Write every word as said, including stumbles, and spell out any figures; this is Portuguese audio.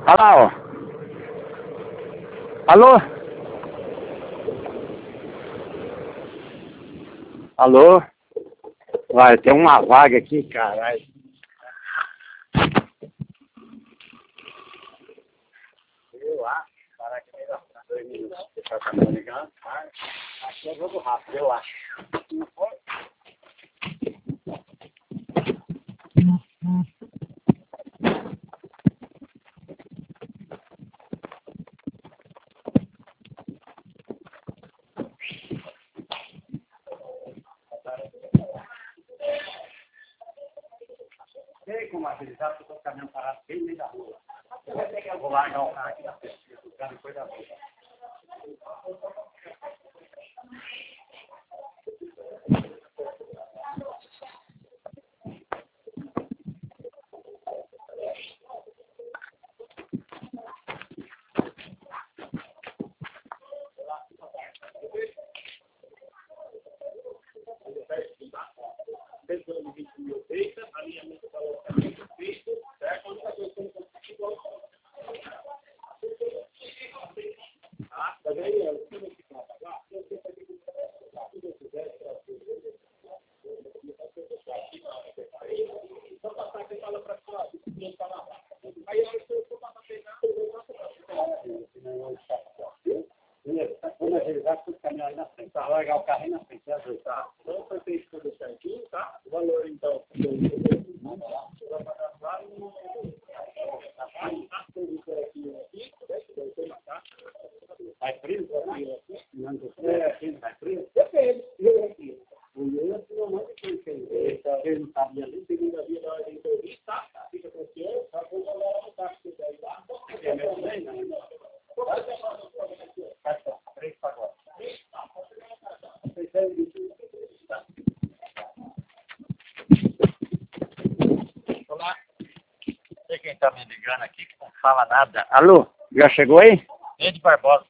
Olha lá, ó. Alô? Alô? Vai, tem uma vaga aqui, caralho. Eu acho, caraca, é melhor. Dois minutos. Você tá me ligando? Aqui é jogo rápido, eu acho. Não foi? Sei como agilizar, porque o caminhão parado bem no meio da rua. Eu vou ter que eu vou largar o carro aqui na frente, o cara depois da rua. Vamos agilizar com o caminhão aí na frente, tá? Largar o carro aí na frente, tá? Então foi feito tudo certinho, tá? O valor então. Vai frio? É, vai frio? Depende. O meu normalmente foi feito. Ele não sabia ali, segunda via da ordem de serviço, tá? Fica confiante, tá? Vou colocar no taxa que daí lá. É meu também, não? Três pagotes. Olá. Não sei quem tá me ligando aqui que não fala nada. Alô? Já chegou aí? Ed Barbosa.